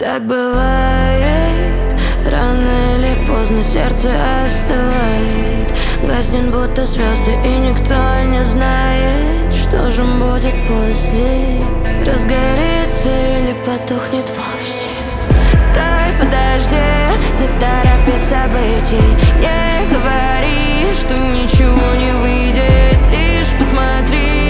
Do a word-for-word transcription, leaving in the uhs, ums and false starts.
Так бывает, рано или поздно сердце остывает, гаснет будто звезды, и никто не знает, что же будет после. Разгорится или потухнет вовсе. Стой, подожди, не торопись событий. Не говори, что ничего не выйдет, лишь посмотри.